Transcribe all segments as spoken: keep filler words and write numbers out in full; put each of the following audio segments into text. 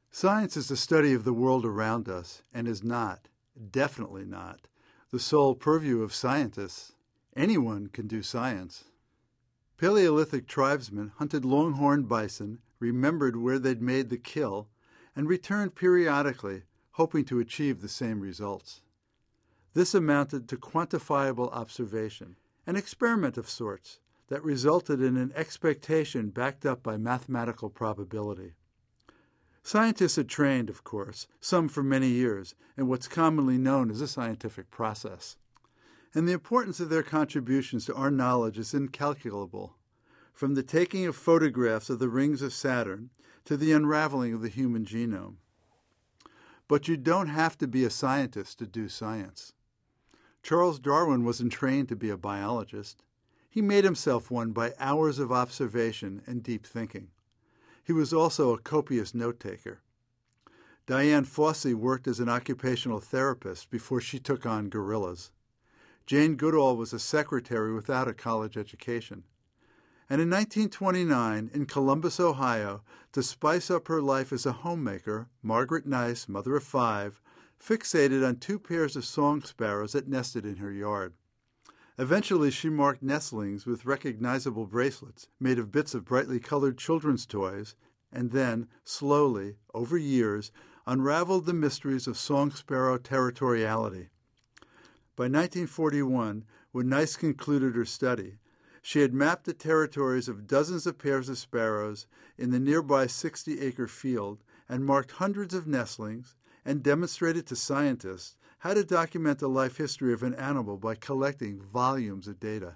Science is the study of the world around us and is not, definitely not, the sole purview of scientists. Anyone can do science. Paleolithic tribesmen hunted longhorn bison, remembered where they'd made the kill, and returned periodically, hoping to achieve the same results. This amounted to quantifiable observation, an experiment of sorts that resulted in an expectation backed up by mathematical probability. Scientists had trained, of course, some for many years, in what's commonly known as a scientific process. And the importance of their contributions to our knowledge is incalculable, from the taking of photographs of the rings of Saturn to the unraveling of the human genome. But you don't have to be a scientist to do science. Charles Darwin wasn't trained to be a biologist. He made himself one by hours of observation and deep thinking. He was also a copious note-taker. Dian Fossey worked as an occupational therapist before she took on gorillas. Jane Goodall was a secretary without a college education. And in nineteen twenty-nine, in Columbus, Ohio, to spice up her life as a homemaker, Margaret Nice, mother of five, fixated on two pairs of song sparrows that nested in her yard. Eventually, she marked nestlings with recognizable bracelets made of bits of brightly colored children's toys, and then, slowly, over years, unraveled the mysteries of song sparrow territoriality. By nineteen forty-one, when Nice concluded her study, she had mapped the territories of dozens of pairs of sparrows in the nearby sixty-acre field and marked hundreds of nestlings and demonstrated to scientists how to document the life history of an animal by collecting volumes of data.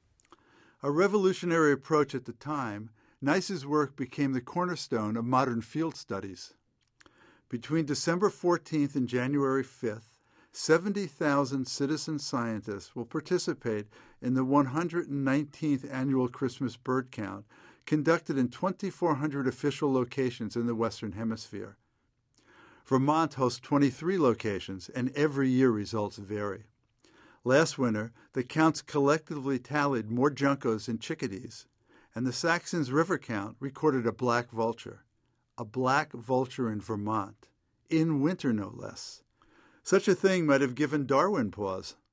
A revolutionary approach at the time, Nice's work became the cornerstone of modern field studies. Between December fourteenth and January fifth, seventy thousand citizen scientists will participate in the one hundred nineteenth annual Christmas bird count, conducted in twenty-four hundred official locations in the Western Hemisphere. Vermont hosts twenty-three locations, and every year results vary. Last winter, the counts collectively tallied more juncos than chickadees, and the Saxons River count recorded a black vulture. A black vulture in Vermont, in winter no less. Such a thing might have given Darwin pause.